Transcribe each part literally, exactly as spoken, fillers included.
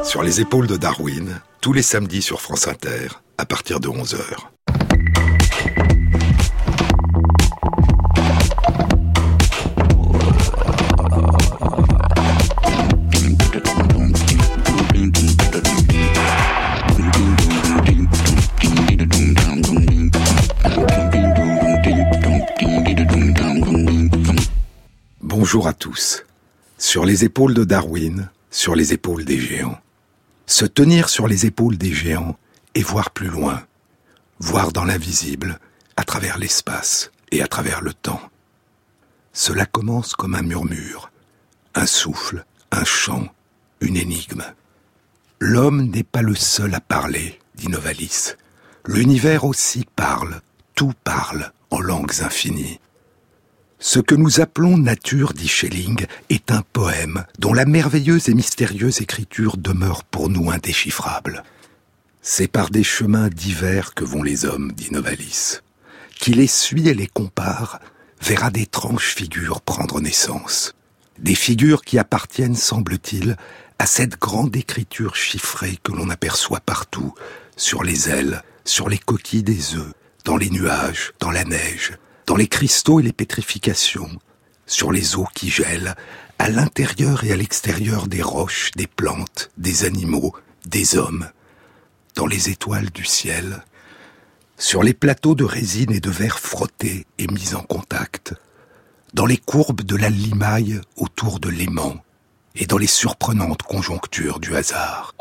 Sur les épaules de Darwin, tous les samedis sur France Inter, à partir de onze heures. Bonjour à tous. Sur les épaules de Darwin, sur les épaules des géants. Se tenir sur les épaules des géants et voir plus loin. Voir dans l'invisible, à travers l'espace et à travers le temps. Cela commence comme un murmure, un souffle, un chant, une énigme. L'homme n'est pas le seul à parler, dit Novalis. L'univers aussi parle, tout parle en langues infinies. Ce que nous appelons nature, dit Schelling, est un poème dont la merveilleuse et mystérieuse écriture demeure pour nous indéchiffrable. C'est par des chemins divers que vont les hommes, dit Novalis. Qui les suit et les compare, verra d'étranges figures prendre naissance. Des figures qui appartiennent, semble-t-il, à cette grande écriture chiffrée que l'on aperçoit partout, sur les ailes, sur les coquilles des œufs, dans les nuages, dans la neige, dans les cristaux et les pétrifications, sur les eaux qui gèlent, à l'intérieur et à l'extérieur des roches, des plantes, des animaux, des hommes, dans les étoiles du ciel, sur les plateaux de résine et de verre frottés et mis en contact, dans les courbes de la limaille autour de l'aimant et dans les surprenantes conjonctures du hasard.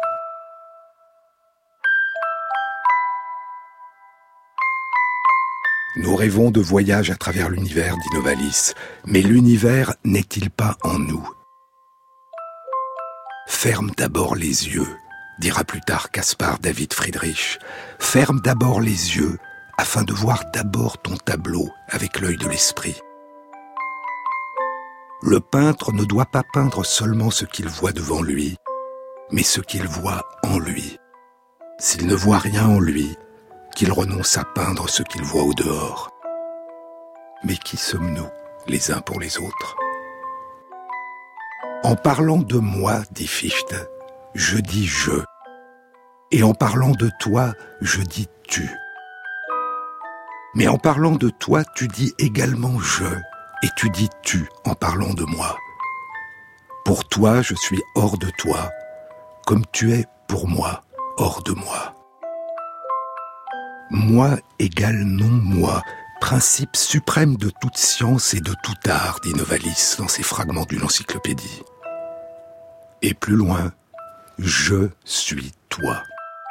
Nous rêvons de voyage à travers l'univers, dit Novalis, mais l'univers n'est-il pas en nous ? Ferme d'abord les yeux, dira plus tard Caspar David Friedrich. Ferme d'abord les yeux, afin de voir d'abord ton tableau avec l'œil de l'esprit. Le peintre ne doit pas peindre seulement ce qu'il voit devant lui, mais ce qu'il voit en lui. S'il ne voit rien en lui, qu'il renonce à peindre ce qu'il voit au dehors. Mais qui sommes-nous, les uns pour les autres ? En parlant de moi, dit Fichte, je dis je. Et en parlant de toi, je dis tu. Mais en parlant de toi, tu dis également je, et tu dis tu en parlant de moi. Pour toi, je suis hors de toi, comme tu es pour moi, hors de moi. Moi égale non-moi, principe suprême de toute science et de tout art, dit Novalis dans ses fragments d'une encyclopédie. Et plus loin, je suis toi.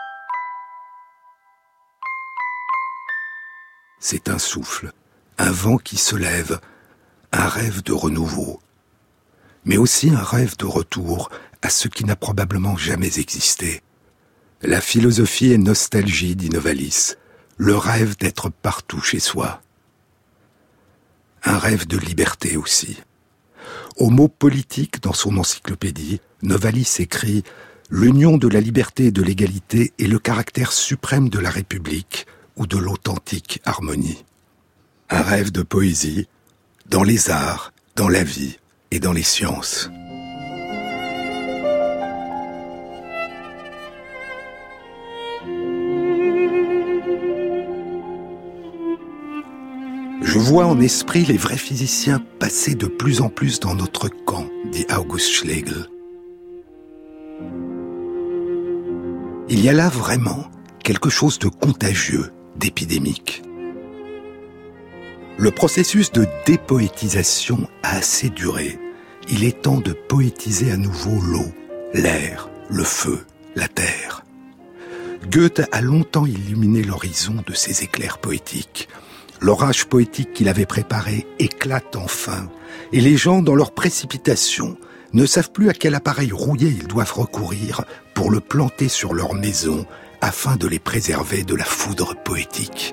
C'est un souffle, un vent qui se lève, un rêve de renouveau, mais aussi un rêve de retour à ce qui n'a probablement jamais existé. La philosophie est nostalgie, dit Novalis. Le rêve d'être partout chez soi. Un rêve de liberté aussi. Au mot politique dans son encyclopédie, Novalis écrit « L'union de la liberté et de l'égalité est le caractère suprême de la République ou de l'authentique harmonie. » Un rêve de poésie, dans les arts, dans la vie et dans les sciences. Je vois en esprit les vrais physiciens passer de plus en plus dans notre camp, dit August Schlegel. Il y a là vraiment quelque chose de contagieux, d'épidémique. Le processus de dépoétisation a assez duré. Il est temps de poétiser à nouveau l'eau, l'air, le feu, la terre. Goethe a longtemps illuminé l'horizon de ses éclairs poétiques. L'orage poétique qu'il avait préparé éclate enfin, et les gens, dans leur précipitation, ne savent plus à quel appareil rouillé ils doivent recourir pour le planter sur leur maison afin de les préserver de la foudre poétique.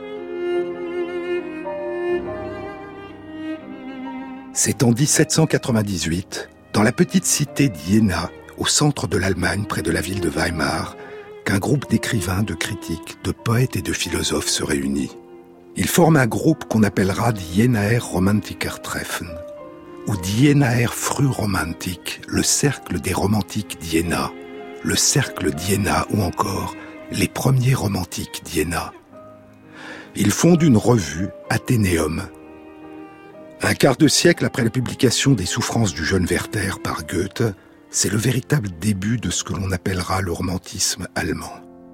C'est en dix-sept cent quatre-vingt-dix-huit, dans la petite cité d'Iéna, au centre de l'Allemagne, près de la ville de Weimar, qu'un groupe d'écrivains, de critiques, de poètes et de philosophes se réunit. Ils forment un groupe qu'on appellera Die Jenaer Romantikertreffen, ou Die Jenaer Frühromantik, le cercle des romantiques d'Iéna, le cercle d'Iéna ou encore les premiers romantiques d'Iéna. Ils fondent une revue, Athénéum. Un quart de siècle après la publication des Souffrances du jeune Werther par Goethe, c'est le véritable début de ce que l'on appellera le romantisme allemand.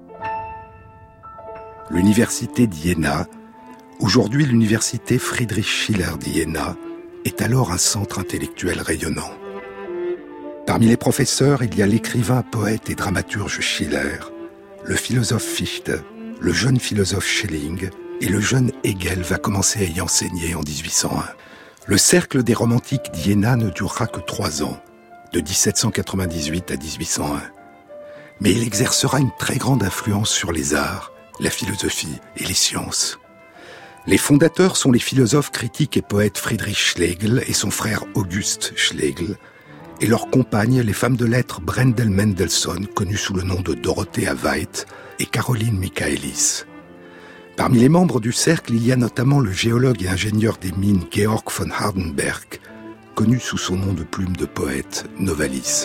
L'université d'Iéna, aujourd'hui l'université Friedrich Schiller d'Iéna, est alors un centre intellectuel rayonnant. Parmi les professeurs, il y a l'écrivain, poète et dramaturge Schiller, le philosophe Fichte, le jeune philosophe Schelling et le jeune Hegel va commencer à y enseigner en dix-huit cent un. Le cercle des romantiques d'Iéna ne durera que trois ans, de dix-sept cent quatre-vingt-dix-huit à dix-huit cent un. Mais il exercera une très grande influence sur les arts, la philosophie et les sciences. Les fondateurs sont les philosophes, critiques et poètes Friedrich Schlegel et son frère August Schlegel, et leurs compagnes, les femmes de lettres Brendel Mendelssohn, connues sous le nom de Dorothea Veit, et Caroline Michaelis. Parmi les membres du cercle, il y a notamment le géologue et ingénieur des mines Georg von Hardenberg, connu sous son nom de plume de poète, Novalis.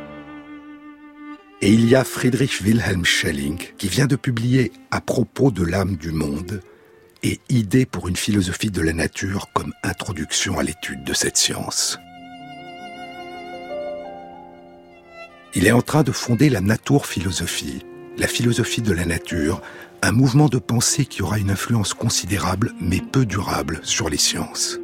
Et il y a Friedrich Wilhelm Schelling, qui vient de publier « À propos de l'âme du monde » et « Idées pour une philosophie de la nature » comme introduction à l'étude de cette science. Il est en train de fonder la Naturphilosophie, la philosophie de la nature, un mouvement de pensée qui aura une influence considérable mais peu durable sur les sciences.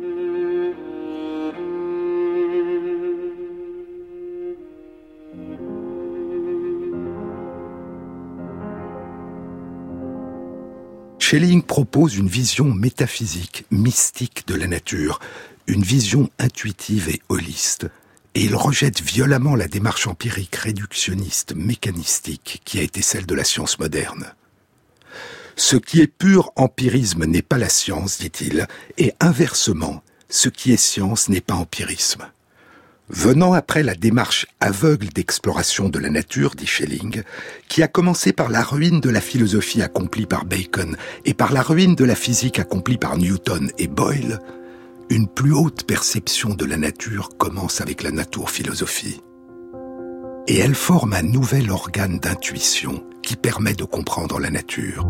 Schelling propose une vision métaphysique, mystique de la nature, une vision intuitive et holiste, et il rejette violemment la démarche empirique réductionniste, mécanistique, qui a été celle de la science moderne. Ce qui est pur empirisme n'est pas la science, dit-il, et inversement, ce qui est science n'est pas empirisme. Venant après la démarche aveugle d'exploration de la nature, dit Schelling, qui a commencé par la ruine de la philosophie accomplie par Bacon et par la ruine de la physique accomplie par Newton et Boyle, une plus haute perception de la nature commence avec la naturphilosophie. Et elle forme un nouvel organe d'intuition qui permet de comprendre la nature.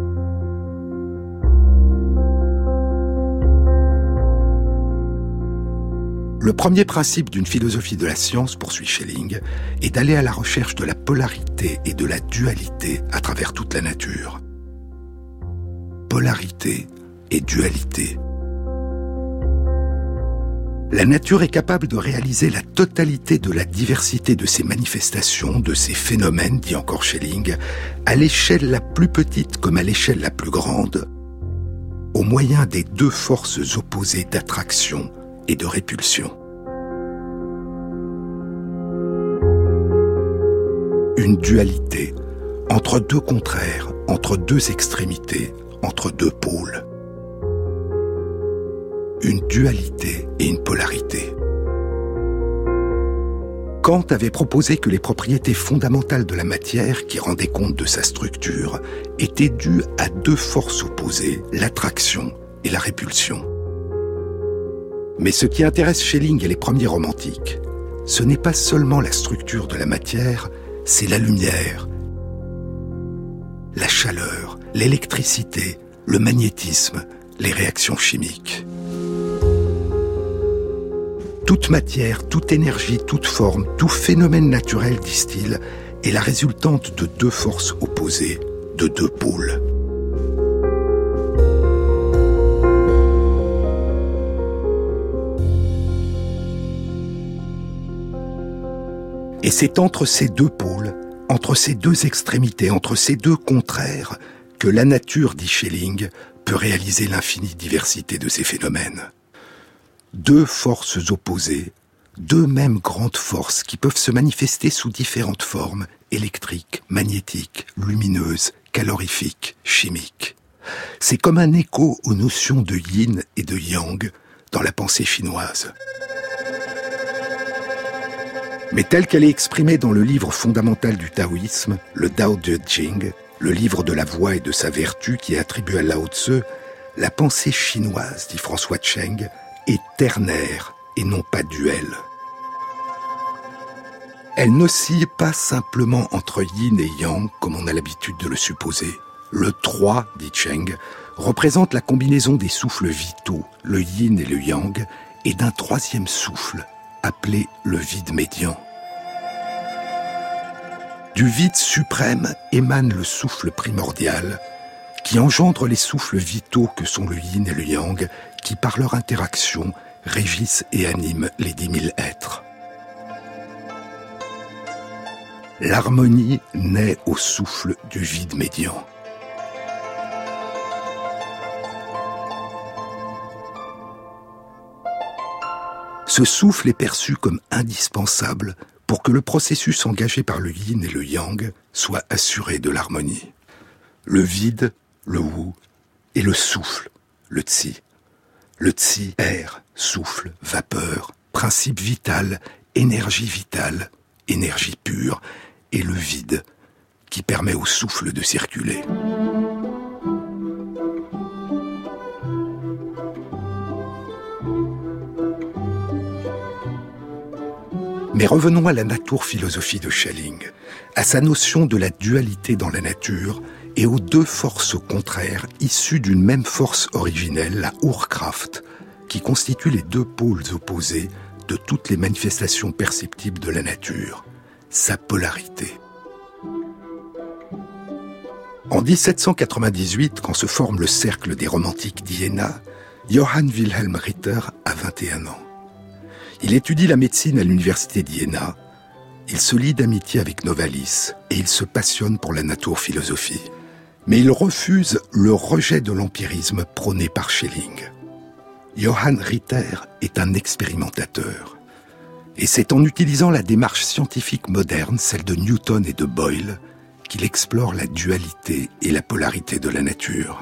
Le premier principe d'une philosophie de la science, poursuit Schelling, est d'aller à la recherche de la polarité et de la dualité à travers toute la nature. Polarité et dualité. La nature est capable de réaliser la totalité de la diversité de ses manifestations, de ses phénomènes, dit encore Schelling, à l'échelle la plus petite comme à l'échelle la plus grande, au moyen des deux forces opposées d'attraction et de répulsion. Une dualité entre deux contraires, entre deux extrémités, entre deux pôles. Une dualité et une polarité. Kant avait proposé que les propriétés fondamentales de la matière, qui rendaient compte de sa structure, étaient dues à deux forces opposées, l'attraction et la répulsion. Mais ce qui intéresse Schelling et les premiers romantiques, ce n'est pas seulement la structure de la matière, c'est la lumière, la chaleur, l'électricité, le magnétisme, les réactions chimiques. Toute matière, toute énergie, toute forme, tout phénomène naturel, disent-ils, est la résultante de deux forces opposées, de deux pôles. Et c'est entre ces deux pôles, entre ces deux extrémités, entre ces deux contraires, que la nature, dit Schelling, peut réaliser l'infinie diversité de ces phénomènes. Deux forces opposées, deux mêmes grandes forces qui peuvent se manifester sous différentes formes, électriques, magnétiques, lumineuses, calorifiques, chimiques. C'est comme un écho aux notions de yin et de yang dans la pensée chinoise. Mais telle qu'elle est exprimée dans le livre fondamental du taoïsme, le Tao Te Ching, le livre de la voie et de sa vertu qui est attribué à Lao Tse, la pensée chinoise, dit François Cheng, est ternaire et non pas duel. Elle n'oscille pas simplement entre yin et yang, comme on a l'habitude de le supposer. Le trois, dit Cheng, représente la combinaison des souffles vitaux, le yin et le yang, et d'un troisième souffle, appelé le vide médian. Du vide suprême émane le souffle primordial, qui engendre les souffles vitaux que sont le yin et le yang, qui par leur interaction régissent et animent les dix mille êtres. L'harmonie naît au souffle du vide médian. Ce souffle est perçu comme indispensable pour que le processus engagé par le yin et le yang soit assuré de l'harmonie. Le vide, le wu, et le souffle, le tsi. Le tsi, air, souffle, vapeur, principe vital, énergie vitale, énergie pure, et le vide, qui permet au souffle de circuler. Mais revenons à la naturphilosophie de Schelling, à sa notion de la dualité dans la nature et aux deux forces contraires issues d'une même force originelle, la Urkraft, qui constitue les deux pôles opposés de toutes les manifestations perceptibles de la nature, sa polarité. En dix-sept cent quatre-vingt-dix-huit, quand se forme le cercle des romantiques d'Iéna, Johann Wilhelm Ritter a vingt et un ans. Il étudie la médecine à l'université d'Iéna, il se lie d'amitié avec Novalis et il se passionne pour la naturphilosophie. Mais il refuse le rejet de l'empirisme prôné par Schelling. Johann Ritter est un expérimentateur. Et c'est en utilisant la démarche scientifique moderne, celle de Newton et de Boyle, qu'il explore la dualité et la polarité de la nature.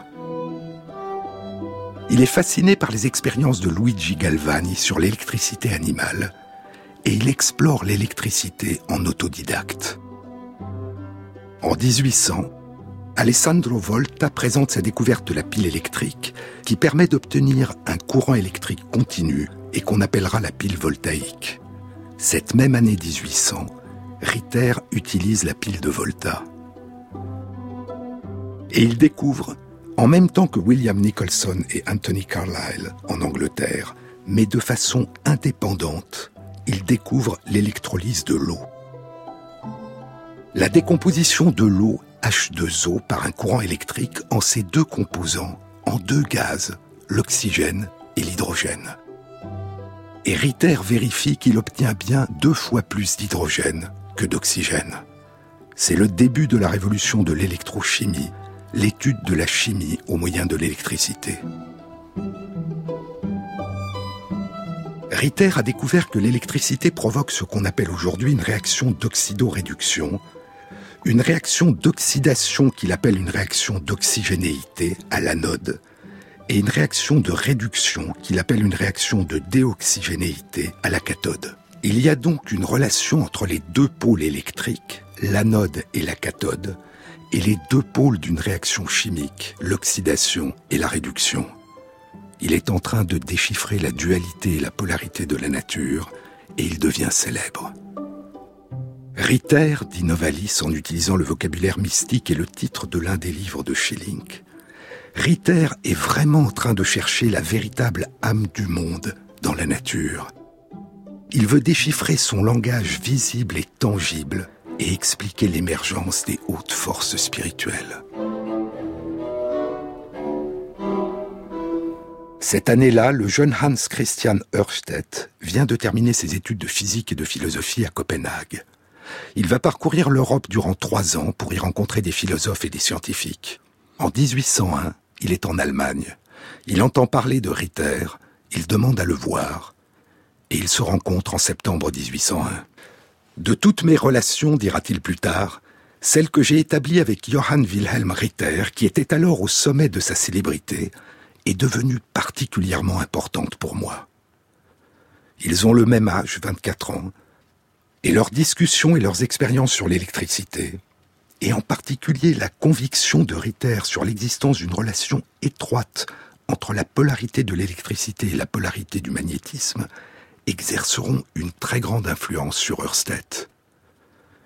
Il est fasciné par les expériences de Luigi Galvani sur l'électricité animale et il explore l'électricité en autodidacte. En dix-huit cents, Alessandro Volta présente sa découverte de la pile électrique qui permet d'obtenir un courant électrique continu et qu'on appellera la pile voltaïque. Cette même année dix-huit cents, Ritter utilise la pile de Volta. Et il découvre, en même temps que William Nicholson et Anthony Carlyle en Angleterre, mais de façon indépendante, il découvre l'électrolyse de l'eau. La décomposition de l'eau H deux O par un courant électrique en ses deux composants, en deux gaz, l'oxygène et l'hydrogène. Et Ritter vérifie qu'il obtient bien deux fois plus d'hydrogène que d'oxygène. C'est le début de la révolution de l'électrochimie, l'étude de la chimie au moyen de l'électricité. Ritter a découvert que l'électricité provoque ce qu'on appelle aujourd'hui une réaction d'oxydoréduction, une réaction d'oxydation qu'il appelle une réaction d'oxygénéité à l'anode, et une réaction de réduction qu'il appelle une réaction de déoxygénéité à la cathode. Il y a donc une relation entre les deux pôles électriques, l'anode et la cathode, et les deux pôles d'une réaction chimique, l'oxydation et la réduction. Il est en train de déchiffrer la dualité et la polarité de la nature, et il devient célèbre. Ritter, dit Novalis en utilisant le vocabulaire mystique et le titre de l'un des livres de Schelling, Ritter est vraiment en train de chercher la véritable âme du monde dans la nature. Il veut déchiffrer son langage visible et tangible et expliquer l'émergence des hautes forces spirituelles. Cette année-là, le jeune Hans Christian Ørsted vient de terminer ses études de physique et de philosophie à Copenhague. Il va parcourir l'Europe durant trois ans pour y rencontrer des philosophes et des scientifiques. En dix-huit cent un, il est en Allemagne. Il entend parler de Ritter, il demande à le voir, et ils se rencontrent en septembre dix-huit cent un. De toutes mes relations, dira-t-il plus tard, celle que j'ai établie avec Johann Wilhelm Ritter, qui était alors au sommet de sa célébrité, est devenue particulièrement importante pour moi. Ils ont le même âge, vingt-quatre ans, et leurs discussions et leurs expériences sur l'électricité, et en particulier la conviction de Ritter sur l'existence d'une relation étroite entre la polarité de l'électricité et la polarité du magnétisme, exerceront une très grande influence sur Ørsted.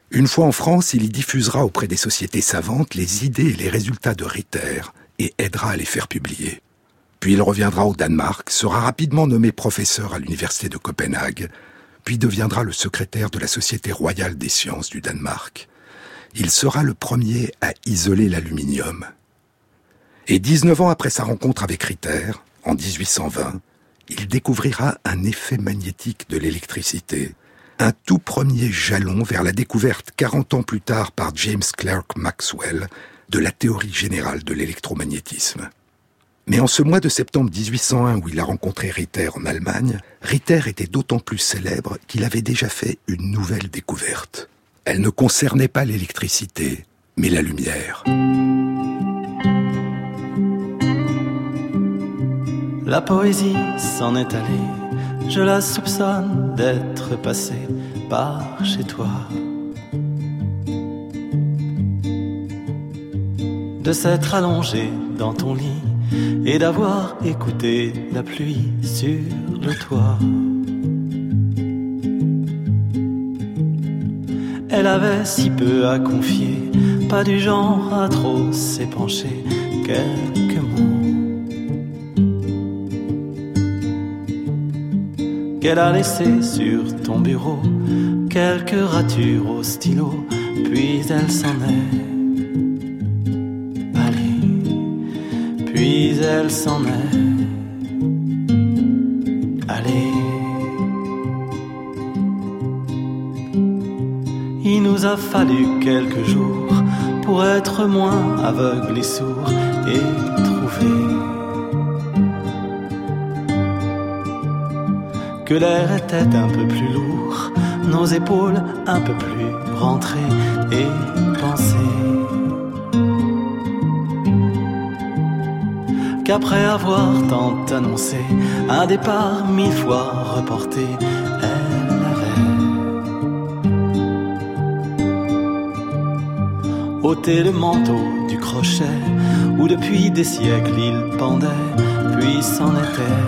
Une fois en France, il y diffusera auprès des sociétés savantes les idées et les résultats de Ritter et aidera à les faire publier. Puis il reviendra au Danemark, sera rapidement nommé professeur à l'université de Copenhague, puis deviendra le secrétaire de la Société royale des sciences du Danemark. Il sera le premier à isoler l'aluminium. Et dix-neuf ans après sa rencontre avec Ritter, en dix-huit cent vingt, il découvrira un effet magnétique de l'électricité, un tout premier jalon vers la découverte quarante ans plus tard par James Clerk Maxwell de la théorie générale de l'électromagnétisme. Mais en ce mois de septembre dix-huit cent un où il a rencontré Ritter en Allemagne, Ritter était d'autant plus célèbre qu'il avait déjà fait une nouvelle découverte. Elle ne concernait pas l'électricité, mais la lumière. La poésie s'en est allée, je la soupçonne d'être passée par chez toi. De s'être allongée dans ton lit et d'avoir écouté la pluie sur le toit. Elle avait si peu à confier, pas du genre à trop s'épancher, quelques mots qu'elle a laissés sur ton bureau, quelques ratures au stylo, puis elle s'en est. Puis elle s'en est allée. Il nous a fallu quelques jours pour être moins aveugles et sourds et trouver que l'air était un peu plus lourd, nos épaules un peu plus rentrées et penser qu'après avoir tant annoncé un départ mille fois reporté, elle avait ôté le manteau du crochet où depuis des siècles il pendait, puis s'en était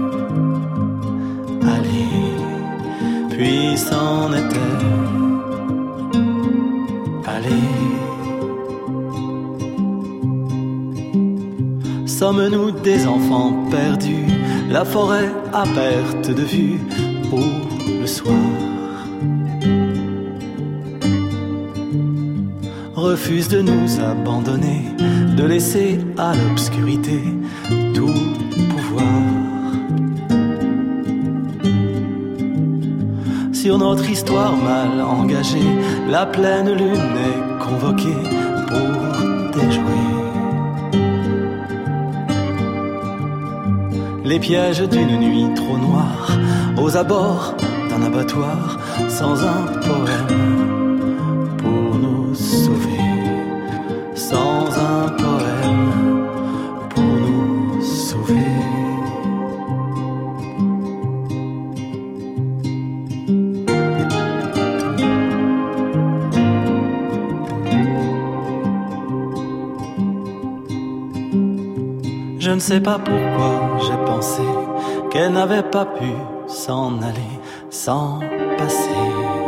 allé, puis s'en était allé. Sommes-nous des enfants perdus, la forêt à perte de vue pour le soir? Refuse de nous abandonner, de laisser à l'obscurité tout pouvoir. Sur notre histoire mal engagée, la pleine lune est convoquée pour déjouer les pièges d'une nuit trop noire, aux abords d'un abattoir, sans un poème pour nous sauver, sans un poème pour nous sauver. Je ne sais pas pourquoi j'ai pensé qu'elle n'avait pas pu s'en aller sans passer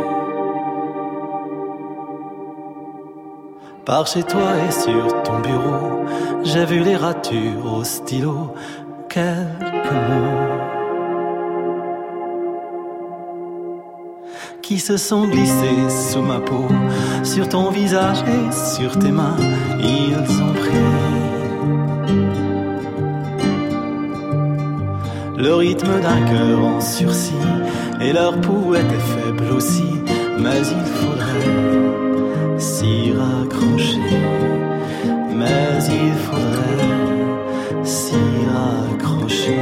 par chez toi et sur ton bureau. J'ai vu les ratures au stylo, quelques mots qui se sont glissés sous ma peau, sur ton visage et sur tes mains, ils ont pris le rythme d'un cœur en sursis, et leur pouls était faible aussi, mais il faudrait s'y raccrocher, mais il faudrait s'y raccrocher.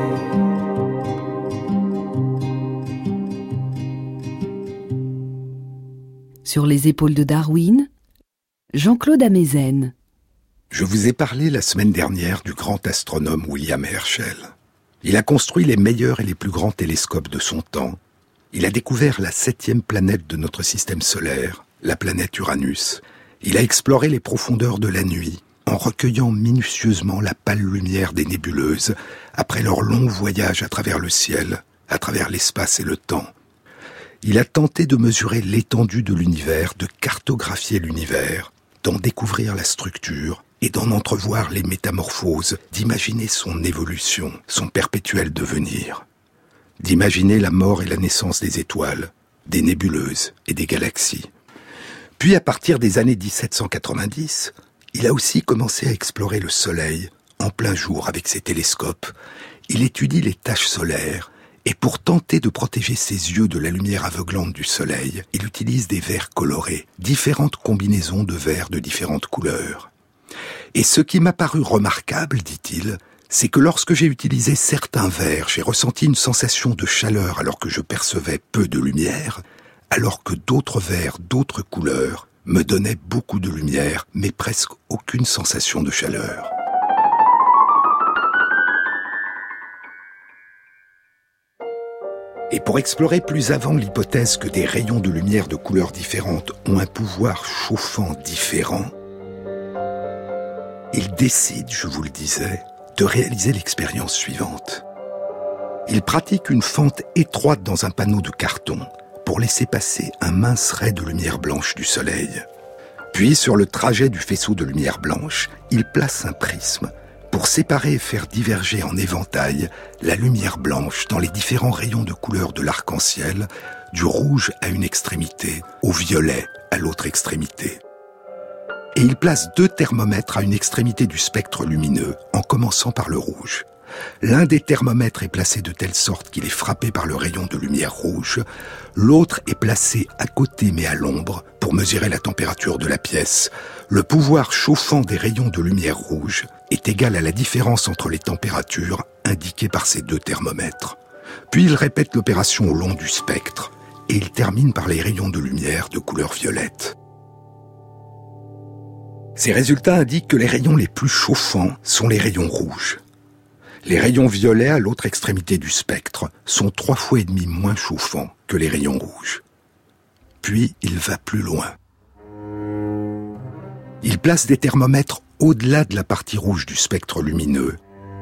Sur les épaules de Darwin, Jean-Claude Amezen. Je vous ai parlé la semaine dernière du grand astronome William Herschel. Il a construit les meilleurs et les plus grands télescopes de son temps. Il a découvert la septième planète de notre système solaire, la planète Uranus. Il a exploré les profondeurs de la nuit, en recueillant minutieusement la pâle lumière des nébuleuses, après leur long voyage à travers le ciel, à travers l'espace et le temps. Il a tenté de mesurer l'étendue de l'univers, de cartographier l'univers, d'en découvrir la structure et d'en entrevoir les métamorphoses, d'imaginer son évolution, son perpétuel devenir, d'imaginer la mort et la naissance des étoiles, des nébuleuses et des galaxies. Puis à partir des années dix-sept cent quatre-vingt-dix, il a aussi commencé à explorer le Soleil en plein jour avec ses télescopes. Il étudie les taches solaires et pour tenter de protéger ses yeux de la lumière aveuglante du Soleil, il utilise des verres colorés, différentes combinaisons de verres de différentes couleurs. Et ce qui m'a paru remarquable, dit-il, c'est que lorsque j'ai utilisé certains verres, j'ai ressenti une sensation de chaleur alors que je percevais peu de lumière, alors que d'autres verres, d'autres couleurs, me donnaient beaucoup de lumière, mais presque aucune sensation de chaleur. Et pour explorer plus avant l'hypothèse que des rayons de lumière de couleurs différentes ont un pouvoir chauffant différent, il décide, je vous le disais, de réaliser l'expérience suivante. Il pratique une fente étroite dans un panneau de carton pour laisser passer un mince ray de lumière blanche du soleil. Puis, sur le trajet du faisceau de lumière blanche, il place un prisme pour séparer et faire diverger en éventail la lumière blanche dans les différents rayons de couleur de l'arc-en-ciel, du rouge à une extrémité, au violet à l'autre extrémité. Et il place deux thermomètres à une extrémité du spectre lumineux, en commençant par le rouge. L'un des thermomètres est placé de telle sorte qu'il est frappé par le rayon de lumière rouge, l'autre est placé à côté mais à l'ombre pour mesurer la température de la pièce. Le pouvoir chauffant des rayons de lumière rouge est égal à la différence entre les températures indiquées par ces deux thermomètres. Puis il répète l'opération au long du spectre et il termine par les rayons de lumière de couleur violette. Ces résultats indiquent que les rayons les plus chauffants sont les rayons rouges. Les rayons violets à l'autre extrémité du spectre sont trois fois et demi moins chauffants que les rayons rouges. Puis il va plus loin. Il place des thermomètres au-delà de la partie rouge du spectre lumineux,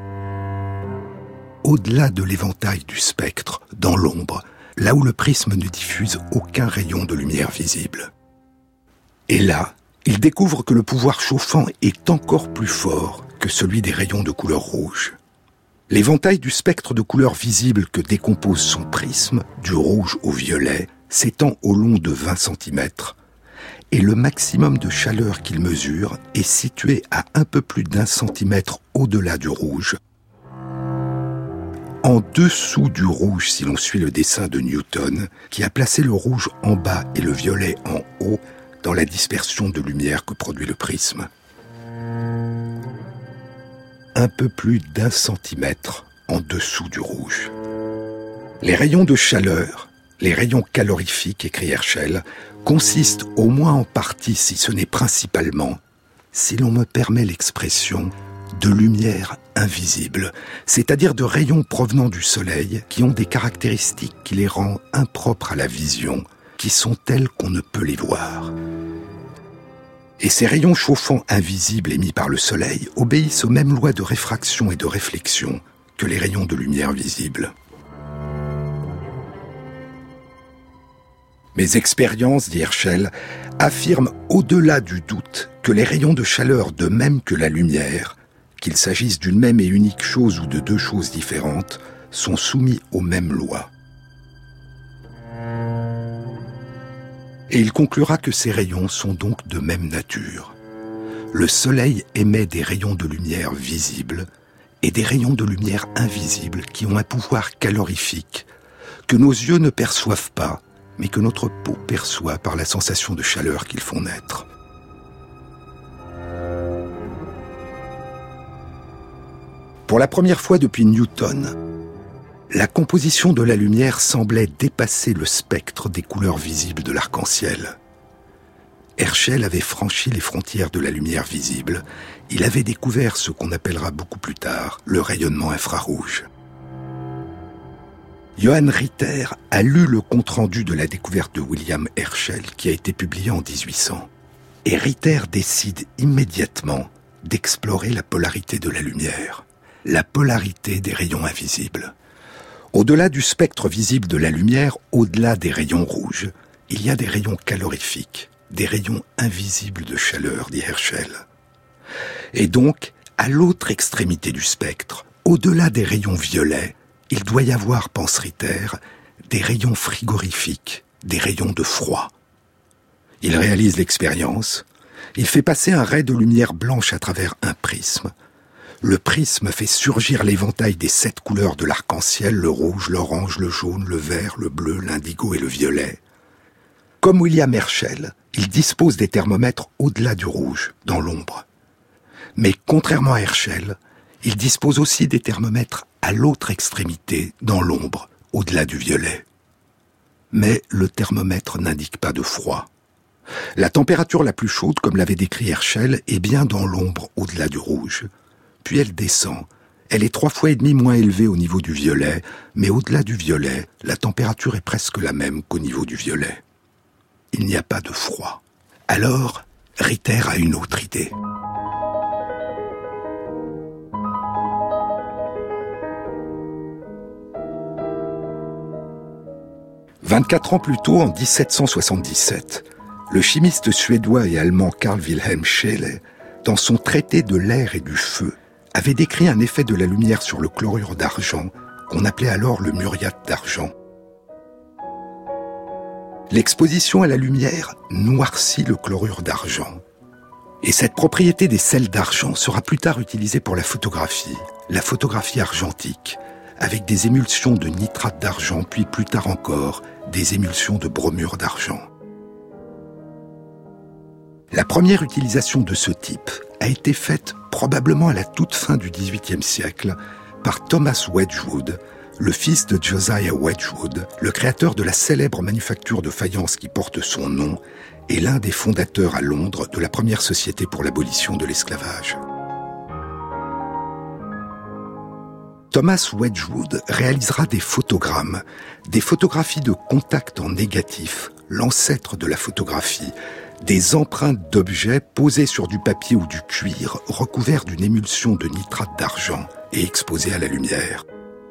au-delà de l'éventail du spectre, dans l'ombre, là où le prisme ne diffuse aucun rayon de lumière visible. Et là, il découvre que le pouvoir chauffant est encore plus fort que celui des rayons de couleur rouge. L'éventail du spectre de couleur visible que décompose son prisme, du rouge au violet, s'étend au long de vingt centimètres, et le maximum de chaleur qu'il mesure est situé à un peu plus d'un centimètre au-delà du rouge, en dessous du rouge si l'on suit le dessin de Newton, qui a placé le rouge en bas et le violet en haut dans la dispersion de lumière que produit le prisme. Un peu plus d'un centimètre en dessous du rouge. Les rayons de chaleur, les rayons calorifiques, écrit Herschel, consistent au moins en partie, si ce n'est principalement, si l'on me permet l'expression, de lumière invisible, c'est-à-dire de rayons provenant du Soleil qui ont des caractéristiques qui les rendent impropres à la vision, qui sont telles qu'on ne peut les voir. Et ces rayons chauffants invisibles émis par le Soleil obéissent aux mêmes lois de réfraction et de réflexion que les rayons de lumière visibles. Mes expériences, dit Herschel, affirment au-delà du doute que les rayons de chaleur, de même que la lumière, qu'il s'agisse d'une même et unique chose ou de deux choses différentes, sont soumis aux mêmes lois. Et il conclura que ces rayons sont donc de même nature. Le Soleil émet des rayons de lumière visibles et des rayons de lumière invisibles qui ont un pouvoir calorifique que nos yeux ne perçoivent pas, mais que notre peau perçoit par la sensation de chaleur qu'ils font naître. Pour la première fois depuis Newton, la composition de la lumière semblait dépasser le spectre des couleurs visibles de l'arc-en-ciel. Herschel avait franchi les frontières de la lumière visible. Il avait découvert ce qu'on appellera beaucoup plus tard le rayonnement infrarouge. Johann Ritter a lu le compte-rendu de la découverte de William Herschel qui a été publié en dix-huit cents. Et Ritter décide immédiatement d'explorer la polarité de la lumière, la polarité des rayons invisibles. Au-delà du spectre visible de la lumière, au-delà des rayons rouges, il y a des rayons calorifiques, des rayons invisibles de chaleur, dit Herschel. Et donc, à l'autre extrémité du spectre, au-delà des rayons violets, il doit y avoir, pense Ritter, des rayons frigorifiques, des rayons de froid. Il réalise l'expérience. Il fait passer un ray de lumière blanche à travers un prisme. Le prisme fait surgir l'éventail des sept couleurs de l'arc-en-ciel, le rouge, l'orange, le jaune, le vert, le bleu, l'indigo et le violet. Comme William Herschel, il dispose des thermomètres au-delà du rouge, dans l'ombre. Mais contrairement à Herschel, il dispose aussi des thermomètres à l'autre extrémité, dans l'ombre, au-delà du violet. Mais le thermomètre n'indique pas de froid. La température la plus chaude, comme l'avait décrit Herschel, est bien dans l'ombre, au-delà du rouge. Puis elle descend. Elle est trois fois et demi moins élevée au niveau du violet, mais au-delà du violet, la température est presque la même qu'au niveau du violet. Il n'y a pas de froid. Alors, Ritter a une autre idée. vingt-quatre ans plus tôt, en dix-sept cent soixante-dix-sept, le chimiste suédois et allemand Carl Wilhelm Scheele, dans son traité de l'air et du feu, avait décrit un effet de la lumière sur le chlorure d'argent, qu'on appelait alors le muriate d'argent. L'exposition à la lumière noircit le chlorure d'argent. Et cette propriété des sels d'argent sera plus tard utilisée pour la photographie, la photographie argentique, avec des émulsions de nitrate d'argent, puis plus tard encore, des émulsions de bromure d'argent. La première utilisation de ce type a été faite probablement à la toute fin du dix-huitième siècle par Thomas Wedgwood, le fils de Josiah Wedgwood, le créateur de la célèbre manufacture de faïence qui porte son nom et l'un des fondateurs à Londres de la première société pour l'abolition de l'esclavage. Thomas Wedgwood réalisera des photogrammes, des photographies de contact en négatif, l'ancêtre de la photographie, des empreintes d'objets posées sur du papier ou du cuir recouverts d'une émulsion de nitrate d'argent et exposés à la lumière.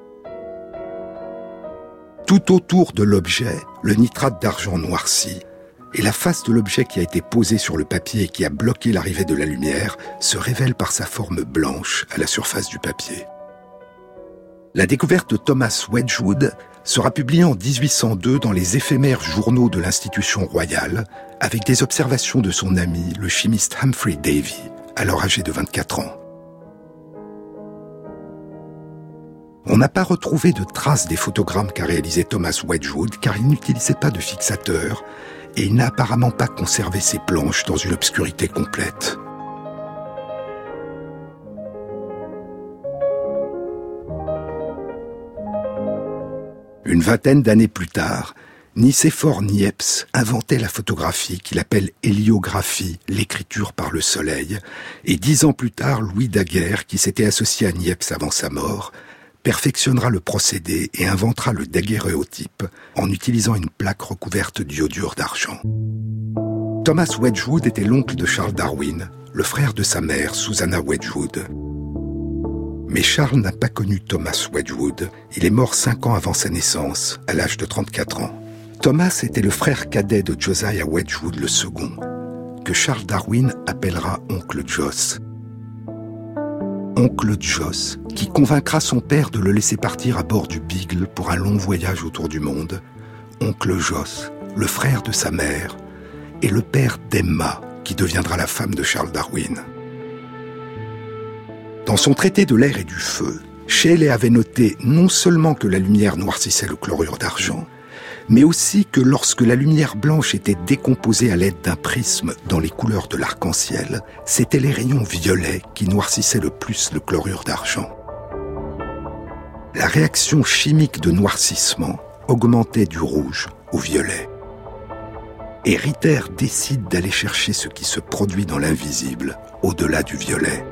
Tout autour de l'objet, le nitrate d'argent noircit, et la face de l'objet qui a été posé sur le papier et qui a bloqué l'arrivée de la lumière se révèle par sa forme blanche à la surface du papier. La découverte de Thomas Wedgwood sera publiée en dix-huit cent deux dans les éphémères journaux de l'institution royale, avec des observations de son ami, le chimiste Humphrey Davy, alors âgé de vingt-quatre ans. On n'a pas retrouvé de traces des photogrammes qu'a réalisé Thomas Wedgwood, car il n'utilisait pas de fixateur, et il n'a apparemment pas conservé ses planches dans une obscurité complète. Une vingtaine d'années plus tard, Nicéphore Niepce inventait la photographie qu'il appelle héliographie, l'écriture par le soleil, et dix ans plus tard, Louis Daguerre, qui s'était associé à Niepce avant sa mort, perfectionnera le procédé et inventera le daguerréotype en utilisant une plaque recouverte d'iodure d'argent. Thomas Wedgwood était l'oncle de Charles Darwin, le frère de sa mère, Susanna Wedgwood. Mais Charles n'a pas connu Thomas Wedgwood. Il est mort cinq ans avant sa naissance, à l'âge de trente-quatre ans. Thomas était le frère cadet de Josiah Wedgwood le second, que Charles Darwin appellera Oncle Jos. Oncle Jos, qui convaincra son père de le laisser partir à bord du Beagle pour un long voyage autour du monde. Oncle Jos, le frère de sa mère, et le père d'Emma, qui deviendra la femme de Charles Darwin. Dans son traité de l'air et du feu, Scheele avait noté non seulement que la lumière noircissait le chlorure d'argent, mais aussi que lorsque la lumière blanche était décomposée à l'aide d'un prisme dans les couleurs de l'arc-en-ciel, c'étaient les rayons violets qui noircissaient le plus le chlorure d'argent. La réaction chimique de noircissement augmentait du rouge au violet. Et Ritter décide d'aller chercher ce qui se produit dans l'invisible, au-delà du violet.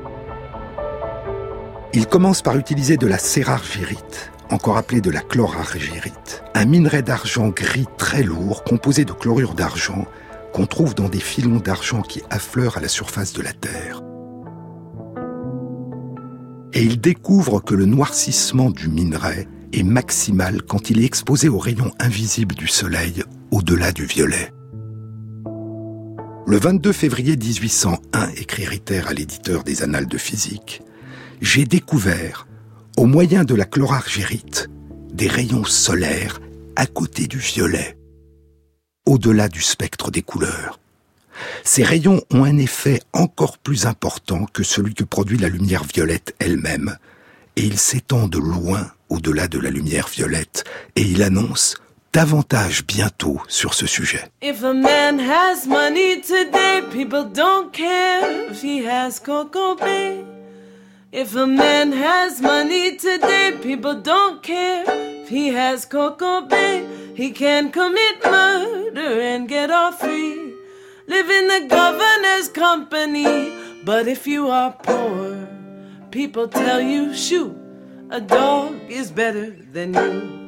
Il commence par utiliser de la cérargyrite, encore appelée de la chlorargyrite, un minerai d'argent gris très lourd composé de chlorure d'argent qu'on trouve dans des filons d'argent qui affleurent à la surface de la Terre. Et il découvre que le noircissement du minerai est maximal quand il est exposé aux rayons invisibles du soleil au-delà du violet. Le vingt-deux février dix-huit cent un, écrit Ritter à l'éditeur des Annales de physique, « J'ai découvert, au moyen de la chlorargyrite, des rayons solaires à côté du violet, au-delà du spectre des couleurs. Ces rayons ont un effet encore plus important que celui que produit la lumière violette elle-même, et ils s'étendent loin au-delà de la lumière violette, et il annonce davantage bientôt sur ce sujet. If a man has money today, people don't care if he has Coco Bay. If a man has money today, people don't care if he has Coco Bay. He can commit murder and get off free, live in the governor's company. But if you are poor, people tell you, shoot, a dog is better than you.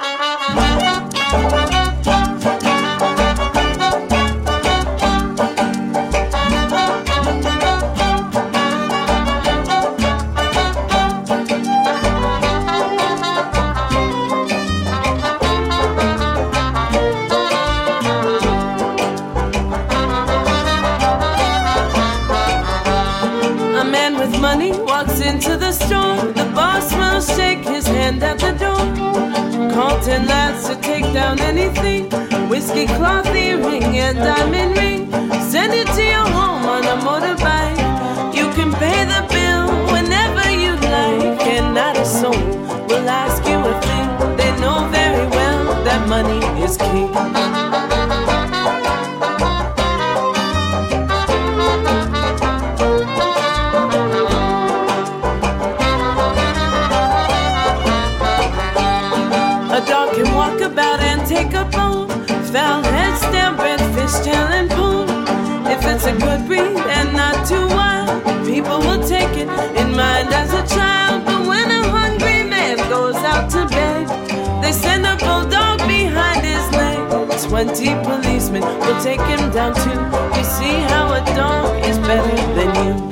Money walks into the store, the boss will shake his hand at the door. Call ten lads to take down anything, whiskey cloth earring and diamond ring. Send it to your home on a motorbike. You can pay the bill whenever you like, and not a soul will ask you a thing. They know very well that money is king. Take a bone, foul head, stamp, red fish, tail, and pool. If it's a good breed and not too wild, people will take it in mind as a child. But when a hungry man goes out to bed, they send a bulldog behind his leg. Twenty policemen will take him down too. You see how a dog is better than you.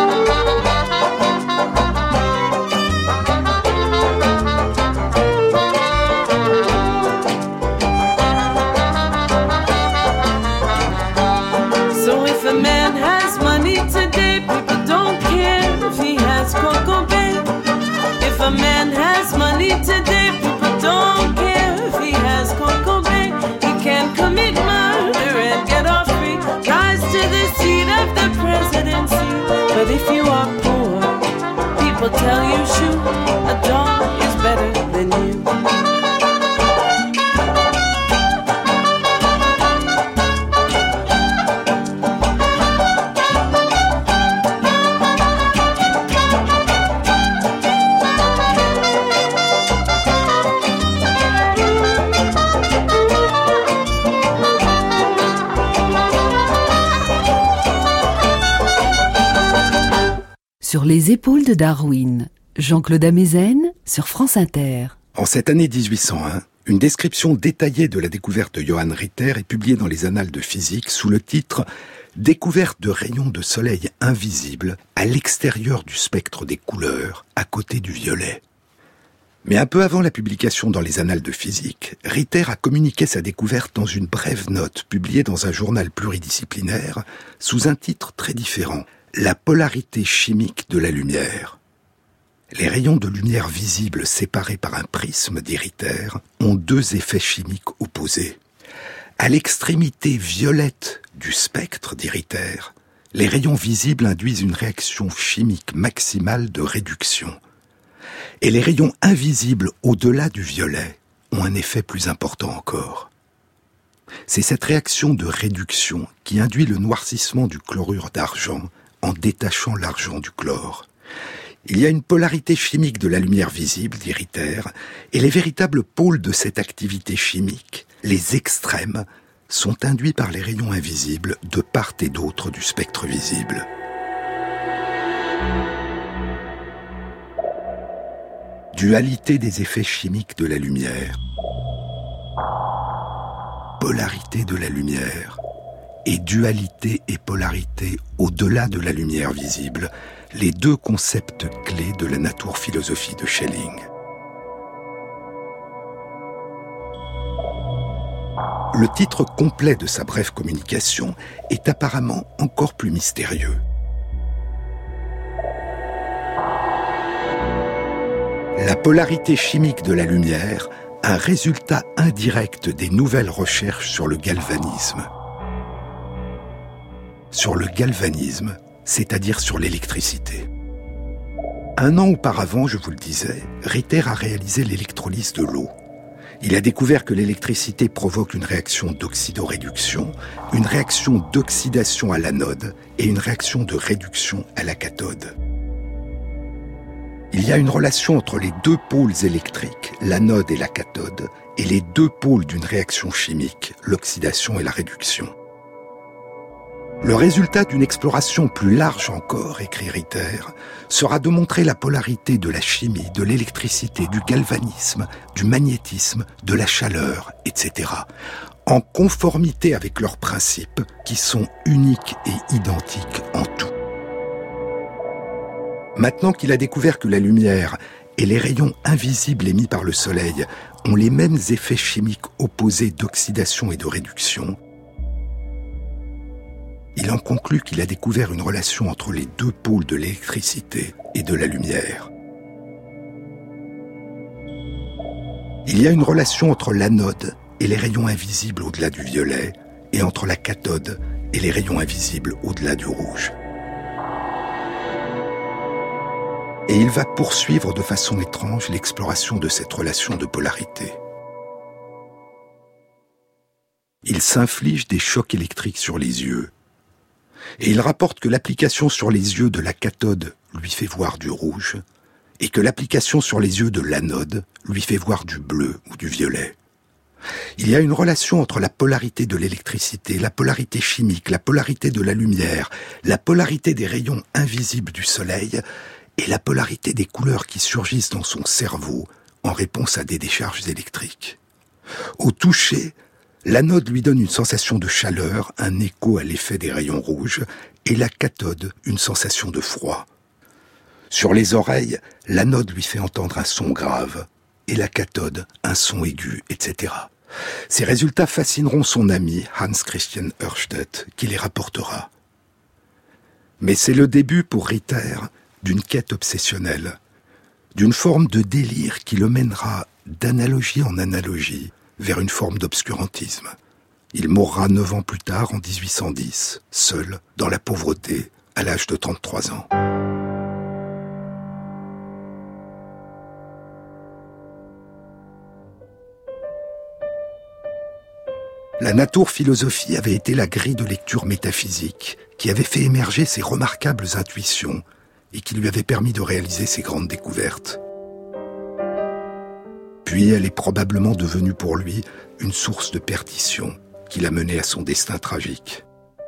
A man has money today, people don't care if he has Coco Bay. He can commit murder and get off free, rise to the seat of the presidency. But if you are poor, people tell you, shoot, a dog is better than you. Sur les épaules de Darwin, Jean-Claude Amezen sur France Inter. En cette année dix-huit cent un, une description détaillée de la découverte de Johann Ritter est publiée dans les Annales de physique sous le titre « Découverte de rayons de soleil invisibles à l'extérieur du spectre des couleurs, à côté du violet ». Mais un peu avant la publication dans les Annales de physique, Ritter a communiqué sa découverte dans une brève note publiée dans un journal pluridisciplinaire sous un titre très différent. La polarité chimique de la lumière. Les rayons de lumière visibles séparés par un prisme, dit Ritter, ont deux effets chimiques opposés. À l'extrémité violette du spectre, dit Ritter, les rayons visibles induisent une réaction chimique maximale de réduction. Et les rayons invisibles au-delà du violet ont un effet plus important encore. C'est cette réaction de réduction qui induit le noircissement du chlorure d'argent en détachant l'argent du chlore. Il y a une polarité chimique de la lumière visible, dit Ritter, et les véritables pôles de cette activité chimique, les extrêmes, sont induits par les rayons invisibles de part et d'autre du spectre visible. Dualité des effets chimiques de la lumière. Polarité de la lumière. Et dualité et polarité au-delà de la lumière visible, les deux concepts clés de la naturphilosophie de Schelling. le titre complet de sa brève communication est apparemment encore plus mystérieux. La polarité chimique de la lumière, un résultat indirect des nouvelles recherches sur le galvanisme. Sur le galvanisme, c'est-à-dire sur l'électricité. Un an auparavant, je vous le disais, Ritter a réalisé l'électrolyse de l'eau. Il a découvert que l'électricité provoque une réaction d'oxydoréduction, une réaction d'oxydation à l'anode et une réaction de réduction à la cathode. Il y a une relation entre les deux pôles électriques, l'anode et la cathode, et les deux pôles d'une réaction chimique, l'oxydation et la réduction. Le résultat d'une exploration plus large encore, écrit Ritter, sera de montrer la polarité de la chimie, de l'électricité, du galvanisme, du magnétisme, de la chaleur, et cetera, en conformité avec leurs principes qui sont uniques et identiques en tout. Maintenant qu'il a découvert que la lumière et les rayons invisibles émis par le Soleil ont les mêmes effets chimiques opposés d'oxydation et de réduction, il en conclut qu'il a découvert une relation entre les deux pôles de l'électricité et de la lumière. Il y a une relation entre l'anode et les rayons invisibles au-delà du violet, et entre la cathode et les rayons invisibles au-delà du rouge. Et il va poursuivre de façon étrange l'exploration de cette relation de polarité. Il s'inflige des chocs électriques sur les yeux, et il rapporte que l'application sur les yeux de la cathode lui fait voir du rouge, et que l'application sur les yeux de l'anode lui fait voir du bleu ou du violet. Il y a une relation entre la polarité de l'électricité, la polarité chimique, la polarité de la lumière, la polarité des rayons invisibles du soleil, et la polarité des couleurs qui surgissent dans son cerveau en réponse à des décharges électriques. Au toucher, l'anode lui donne une sensation de chaleur, un écho à l'effet des rayons rouges, et la cathode une sensation de froid. Sur les oreilles, l'anode lui fait entendre un son grave, et la cathode un son aigu, et cetera. Ces résultats fascineront son ami Hans Christian Ørsted, qui les rapportera. Mais c'est le début pour Ritter d'une quête obsessionnelle, d'une forme de délire qui le mènera d'analogie en analogie vers une forme d'obscurantisme. Il mourra neuf ans plus tard, en dix-huit cent dix, seul, dans la pauvreté, à l'âge de trente-trois ans. La naturphilosophie avait été la grille de lecture métaphysique qui avait fait émerger ses remarquables intuitions et qui lui avait permis de réaliser ses grandes découvertes. Puis elle est probablement devenue pour lui une source de perdition qui l'a mené à son destin tragique.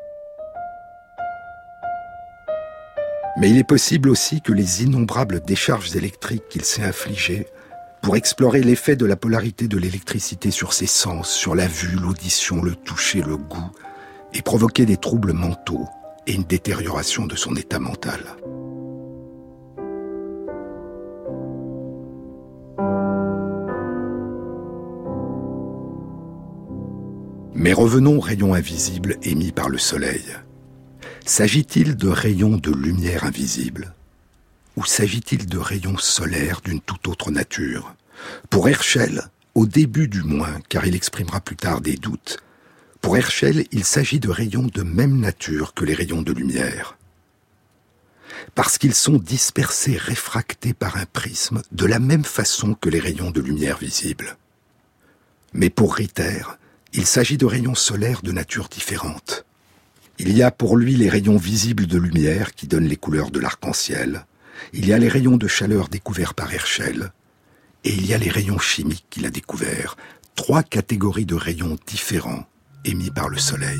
Mais il est possible aussi que les innombrables décharges électriques qu'il s'est infligées pour explorer l'effet de la polarité de l'électricité sur ses sens, sur la vue, l'audition, le toucher, le goût, aient provoqué des troubles mentaux et une détérioration de son état mental. Mais revenons aux rayons invisibles émis par le soleil. S'agit-il de rayons de lumière invisible ? Ou s'agit-il de rayons solaires d'une toute autre nature ? Pour Herschel, au début du moins, car il exprimera plus tard des doutes, pour Herschel, il s'agit de rayons de même nature que les rayons de lumière. Parce qu'ils sont dispersés, réfractés par un prisme, de la même façon que les rayons de lumière visibles. Mais pour Ritter, il s'agit de rayons solaires de nature différente. Il y a pour lui les rayons visibles de lumière qui donnent les couleurs de l'arc-en-ciel. Il y a les rayons de chaleur découverts par Herschel. Et il y a les rayons chimiques qu'il a découverts. Trois catégories de rayons différents émis par le soleil.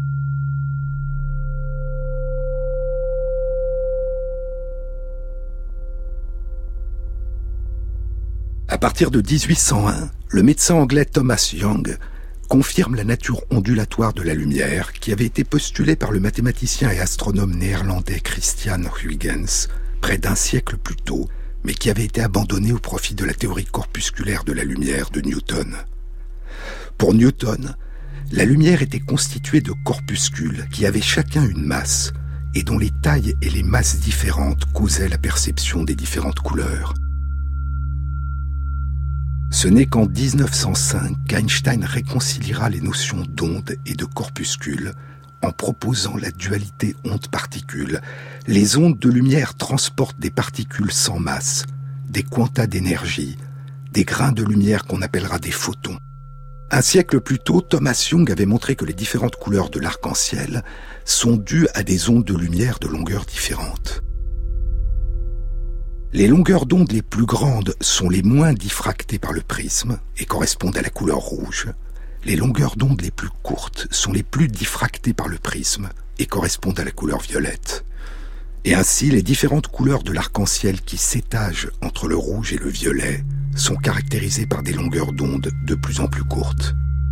À partir de dix-huit cent un, le médecin anglais Thomas Young confirme la nature ondulatoire de la lumière qui avait été postulée par le mathématicien et astronome néerlandais Christian Huygens près d'un siècle plus tôt, mais qui avait été abandonnée au profit de la théorie corpusculaire de la lumière de Newton. Pour Newton, La lumière était constituée de corpuscules qui avaient chacun une masse et dont les tailles et les masses différentes causaient la perception des différentes couleurs. Ce n'est qu'en dix-neuf cent cinq qu'Einstein réconciliera les notions d'onde et de corpuscules en proposant la dualité onde-particule. Les ondes de lumière transportent des particules sans masse, des quantas d'énergie, des grains de lumière qu'on appellera des photons. Un siècle plus tôt, Thomas Young avait montré que les différentes couleurs de l'arc-en-ciel sont dues à des ondes de lumière de longueurs différentes. Les longueurs d'onde les plus grandes sont les moins diffractées par le prisme et correspondent à la couleur rouge. Les longueurs d'onde les plus courtes sont les plus diffractées par le prisme et correspondent à la couleur violette. Et ainsi, les différentes couleurs de l'arc-en-ciel qui s'étagent entre le rouge et le violet sont caractérisées par des longueurs d'onde de plus en plus courtes.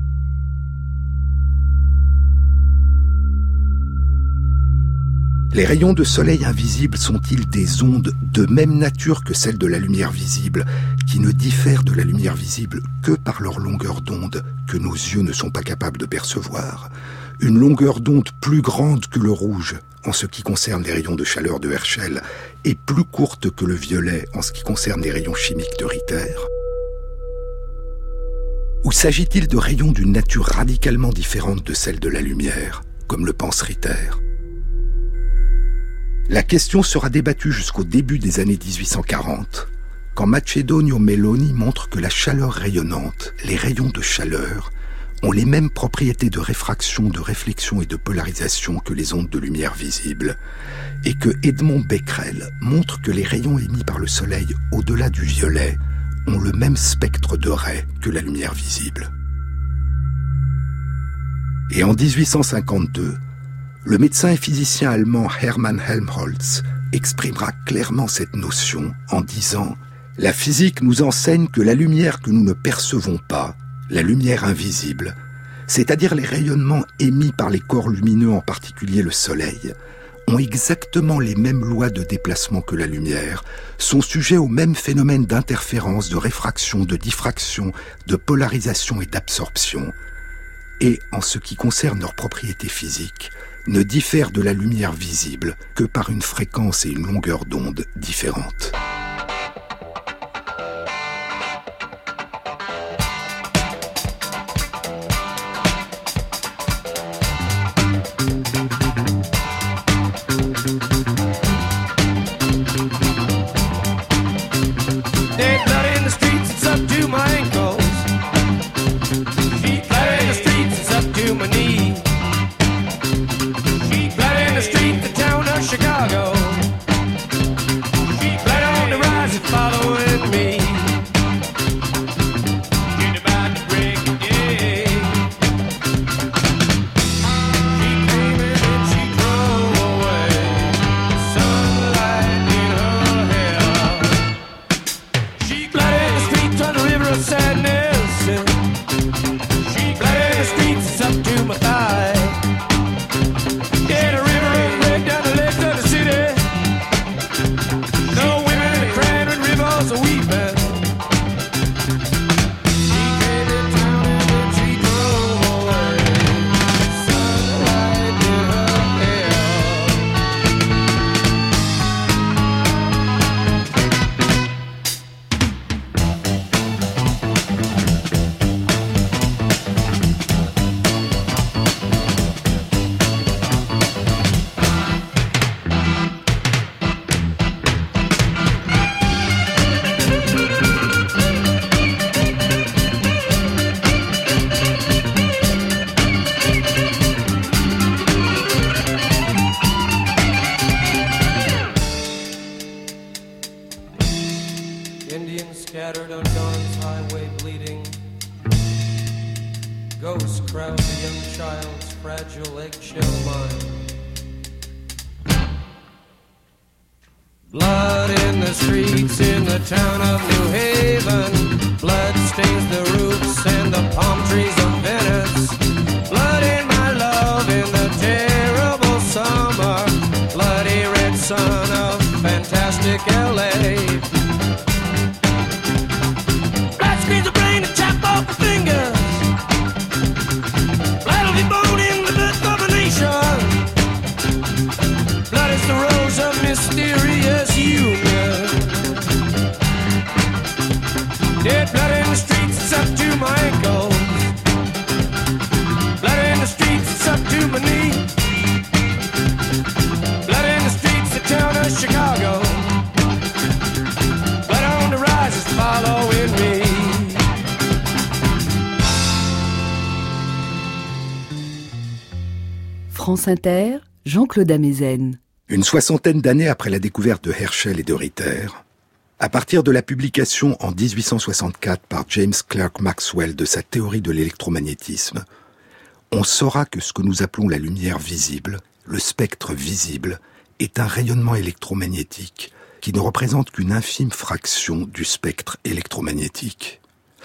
Les rayons de soleil invisibles sont-ils des ondes de même nature que celles de la lumière visible, qui ne diffèrent de la lumière visible que par leur longueur d'onde que nos yeux ne sont pas capables de percevoir? Une longueur d'onde plus grande que le rouge en ce qui concerne les rayons de chaleur de Herschel et plus courte que le violet en ce qui concerne les rayons chimiques de Ritter? Ou s'agit-il de rayons d'une nature radicalement différente de celle de la lumière, comme le pense Ritter? La question sera débattue jusqu'au début des années dix-huit cent quarante, quand Macedonio Melloni montre que la chaleur rayonnante, les rayons de chaleur, ont les mêmes propriétés de réfraction, de réflexion et de polarisation que les ondes de lumière visibles, et que Edmond Becquerel montre que les rayons émis par le Soleil au-delà du violet ont le même spectre de raies que la lumière visible. Et en dix-huit cent cinquante-deux, le médecin et physicien allemand Hermann Helmholtz exprimera clairement cette notion en disant « La physique nous enseigne que la lumière que nous ne percevons pas, la lumière invisible, c'est-à-dire les rayonnements émis par les corps lumineux, en particulier le Soleil, ont exactement les mêmes lois de déplacement que la lumière, sont sujets aux mêmes phénomènes d'interférence, de réfraction, de diffraction, de polarisation et d'absorption, et en ce qui concerne leurs propriétés physiques, ne diffèrent de la lumière visible que par une fréquence et une longueur d'onde différentes. Blood screens are brain and chop off the fingers. mysterious humor. Dead blood in the streets, it's up to my ankles. Blood in the streets, it's up to my knee. Blood in the streets, the town of Chicago. Blood on the rise is following me. France Inter, Jean-Claude Amezen. Une soixantaine d'années après la découverte de Herschel et de Ritter, à partir de la publication en dix-huit cent soixante-quatre par James Clerk Maxwell de sa théorie de l'électromagnétisme, on saura que ce que nous appelons la lumière visible, le spectre visible, est un rayonnement électromagnétique qui ne représente qu'une infime fraction du spectre électromagnétique.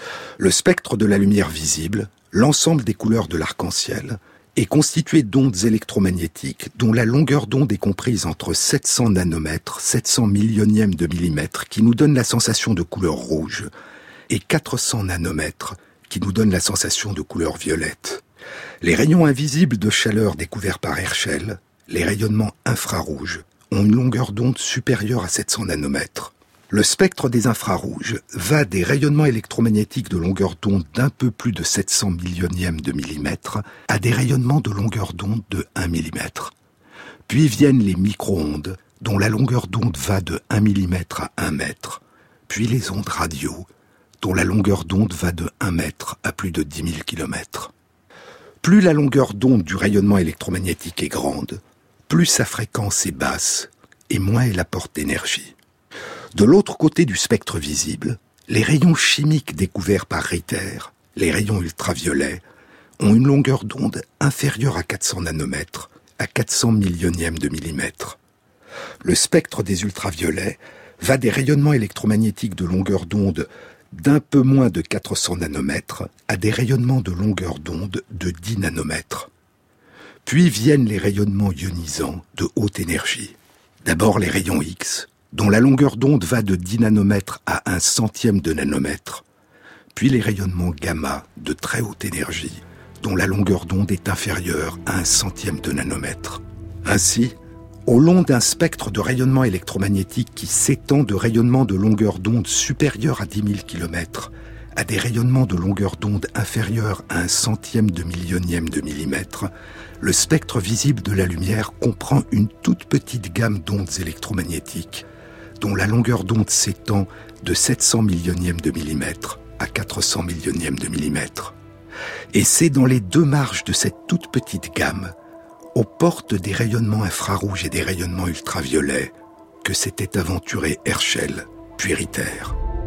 Le spectre de la lumière visible, l'ensemble des couleurs de l'arc-en-ciel, est constitué d'ondes électromagnétiques dont la longueur d'onde est comprise entre sept cents nanomètres, sept cents millionièmes de millimètre, qui nous donne la sensation de couleur rouge, et quatre cents nanomètres, qui nous donne la sensation de couleur violette. Les rayons invisibles de chaleur découverts par Herschel, les rayonnements infrarouges, ont une longueur d'onde supérieure à sept cents nanomètres. Le spectre des infrarouges va des rayonnements électromagnétiques de longueur d'onde d'un peu plus de sept cents millionièmes de millimètre à des rayonnements de longueur d'onde de un millimètre. Puis viennent les micro-ondes, dont la longueur d'onde va de un millimètre à un mètre. Puis les ondes radio, dont la longueur d'onde va de un mètre à plus de dix mille kilomètres. Plus la longueur d'onde du rayonnement électromagnétique est grande, plus sa fréquence est basse et moins elle apporte d'énergie. De l'autre côté du spectre visible, les rayons chimiques découverts par Ritter, les rayons ultraviolets, ont une longueur d'onde inférieure à quatre cents nanomètres, à quatre cents millionièmes de millimètre. Le spectre des ultraviolets va des rayonnements électromagnétiques de longueur d'onde d'un peu moins de quatre cents nanomètres à des rayonnements de longueur d'onde de dix nanomètres. Puis viennent les rayonnements ionisants de haute énergie. D'abord les rayons X, dont la longueur d'onde va de dix nanomètres à un centième de nanomètre, puis les rayonnements gamma de très haute énergie, dont la longueur d'onde est inférieure à un centième de nanomètre. Ainsi, au long d'un spectre de rayonnement électromagnétique qui s'étend de rayonnements de longueur d'onde supérieure à dix mille kilomètres à des rayonnements de longueur d'onde inférieure à un centième de millionième de millimètre, le spectre visible de la lumière comprend une toute petite gamme d'ondes électromagnétiques dont la longueur d'onde s'étend de sept cents millionièmes de millimètre à quatre cents millionièmes de millimètre. Et c'est dans les deux marges de cette toute petite gamme, aux portes des rayonnements infrarouges et des rayonnements ultraviolets, que s'était aventuré Herschel, puis Ritter.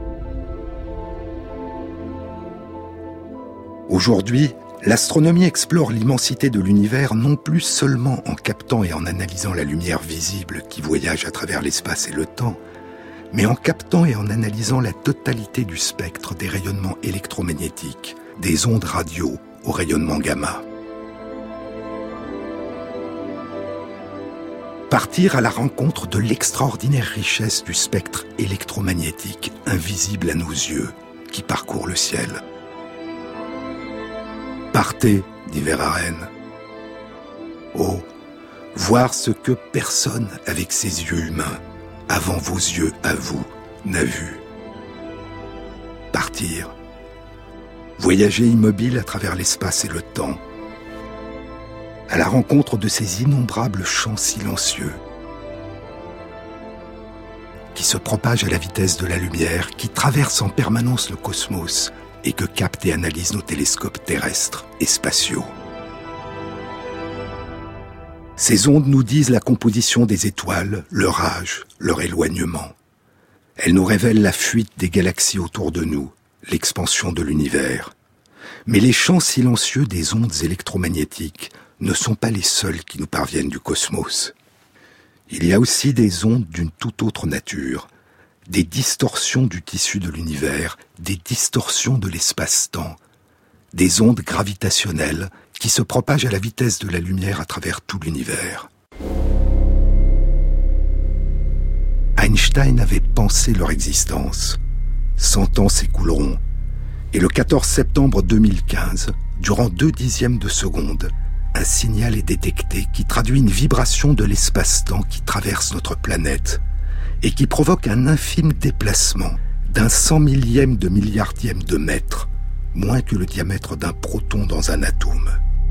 Aujourd'hui, l'astronomie explore l'immensité de l'univers non plus seulement en captant et en analysant la lumière visible qui voyage à travers l'espace et le temps, mais en captant et en analysant la totalité du spectre des rayonnements électromagnétiques, des ondes radio au rayonnement gamma. Partir à la rencontre de l'extraordinaire richesse du spectre électromagnétique invisible à nos yeux qui parcourt le ciel. Partez, dit Verhaeren. Oh, voir ce que personne avec ses yeux humains, avant vos yeux à vous, n'a vu. Partir. Voyager immobile à travers l'espace et le temps, à la rencontre de ces innombrables champs silencieux qui se propagent à la vitesse de la lumière, qui traversent en permanence le cosmos et que captent et analysent nos télescopes terrestres et spatiaux. Ces ondes nous disent la composition des étoiles, leur âge, leur éloignement. Elles nous révèlent la fuite des galaxies autour de nous, l'expansion de l'univers. Mais les champs silencieux des ondes électromagnétiques ne sont pas les seuls qui nous parviennent du cosmos. Il y a aussi des ondes d'une toute autre nature, des distorsions du tissu de l'univers, des distorsions de l'espace-temps, des ondes gravitationnelles qui se propagent à la vitesse de la lumière à travers tout l'univers. Einstein avait pensé leur existence. Cent ans s'écouleront, et le quatorze septembre deux mille quinze, durant deux dixièmes de seconde, un signal est détecté qui traduit une vibration de l'espace-temps qui traverse notre planète et qui provoque un infime déplacement d'un cent millième de milliardième de mètre, moins que le diamètre d'un proton dans un atome.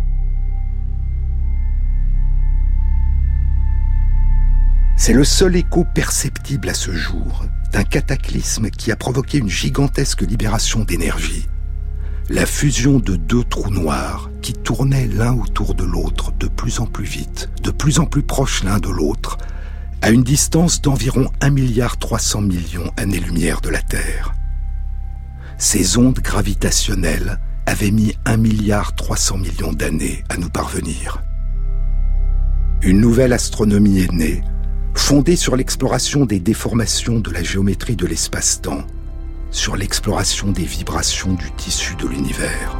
C'est le seul écho perceptible à ce jour d'un cataclysme qui a provoqué une gigantesque libération d'énergie. La fusion de deux trous noirs qui tournaient l'un autour de l'autre de plus en plus vite, de plus en plus proches l'un de l'autre, à une distance d'environ un milliard trois cents millions années-lumière de la Terre. Ces ondes gravitationnelles avaient mis un milliard trois cents millions d'années à nous parvenir. Une nouvelle astronomie est née, fondée sur l'exploration des déformations de la géométrie de l'espace-temps, sur l'exploration des vibrations du tissu de l'univers.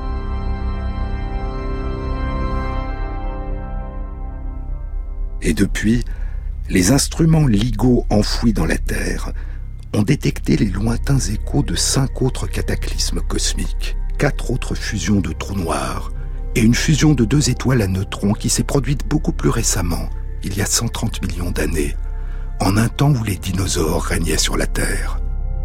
Et depuis, les instruments LIGO enfouis dans la Terre ont détecté les lointains échos de cinq autres cataclysmes cosmiques, quatre autres fusions de trous noirs et une fusion de deux étoiles à neutrons qui s'est produite beaucoup plus récemment, il y a cent trente millions d'années, en un temps où les dinosaures régnaient sur la Terre.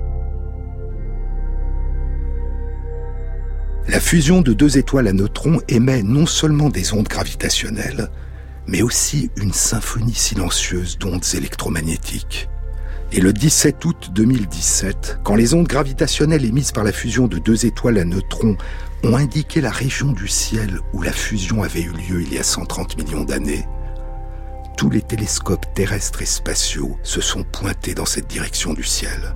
La fusion de deux étoiles à neutrons émet non seulement des ondes gravitationnelles, mais aussi une symphonie silencieuse d'ondes électromagnétiques. Et le dix-sept août deux mille dix-sept, quand les ondes gravitationnelles émises par la fusion de deux étoiles à neutrons ont indiqué la région du ciel où la fusion avait eu lieu il y a cent trente millions d'années, tous les télescopes terrestres et spatiaux se sont pointés dans cette direction du ciel.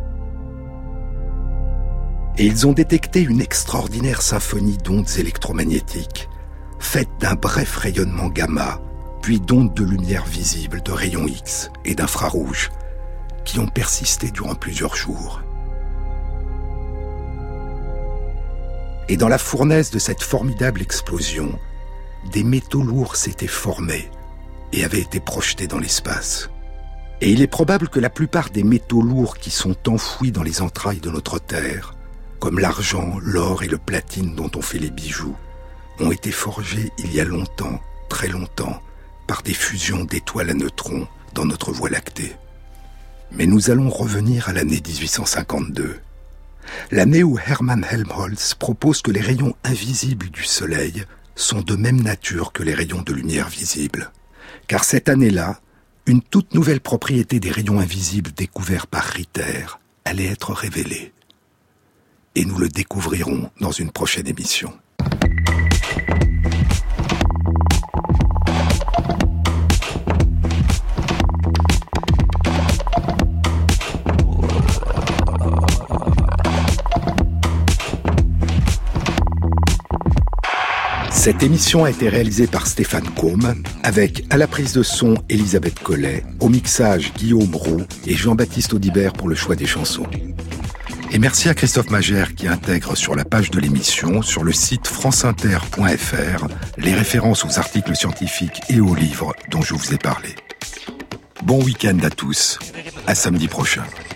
Et ils ont détecté une extraordinaire symphonie d'ondes électromagnétiques, faite d'un bref rayonnement gamma, puis d'ondes de lumière visibles, de rayons X et d'infrarouges, qui ont persisté durant plusieurs jours. Et dans la fournaise de cette formidable explosion, des métaux lourds s'étaient formés et avaient été projetés dans l'espace. Et il est probable que la plupart des métaux lourds qui sont enfouis dans les entrailles de notre Terre, comme l'argent, l'or et le platine dont on fait les bijoux, ont été forgés il y a longtemps, très longtemps, par des fusions d'étoiles à neutrons dans notre Voie lactée. Mais nous allons revenir à l'année dix-huit cent cinquante-deux, l'année où Hermann Helmholtz propose que les rayons invisibles du Soleil sont de même nature que les rayons de lumière visible. Car cette année-là, une toute nouvelle propriété des rayons invisibles découverts par Ritter allait être révélée. Et nous le découvrirons dans une prochaine émission. Cette émission a été réalisée par Stéphane Combe, avec à la prise de son Elisabeth Collet, au mixage Guillaume Roux et Jean-Baptiste Audibert pour le choix des chansons. Et merci à Christophe Magère qui intègre sur la page de l'émission, sur le site franceinter point f r, les références aux articles scientifiques et aux livres dont je vous ai parlé. Bon week-end à tous, à samedi prochain.